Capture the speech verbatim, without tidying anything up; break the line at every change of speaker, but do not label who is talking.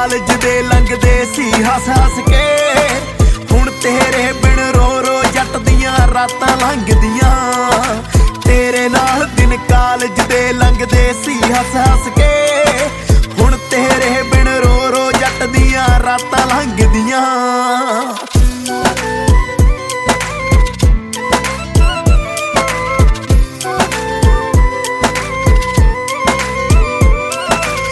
College ਦੇ ਲੰਘਦੇ ਸੀ ਹੱਸ ਹੱਸ ਕੇ, ਹੁਣ ਤੇਰੇ ਬਿਨ ਰੋ ਰੋ ਜੱਟ ਦੀਆਂ ਰਾਤਾਂ ਲੰਘਦੀਆਂ।